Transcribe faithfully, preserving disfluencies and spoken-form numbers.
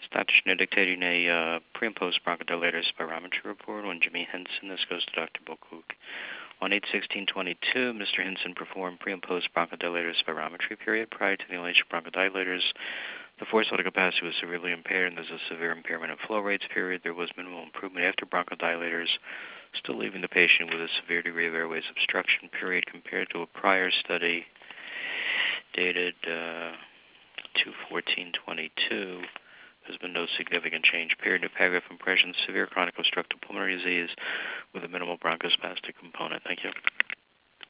It's Doctor Schnitt dictating a uh, pre- and post-bronchodilator spirometry report on Jimmy Henson. This goes to Doctor Bulkook. On eight sixteen twenty-two, Mister Henson performed pre- and post-bronchodilator spirometry period. Prior to the inhalation of bronchodilators, the forced vital capacity was severely impaired, and there's a severe impairment of flow rates period. There was minimal improvement after bronchodilators, still leaving the patient with a severe degree of airways obstruction period compared to a prior study dated uh, two fourteen twenty-two. There's been no significant change. Period of paragraph impression, severe chronic obstructive pulmonary disease with a minimal bronchospastic component. Thank you.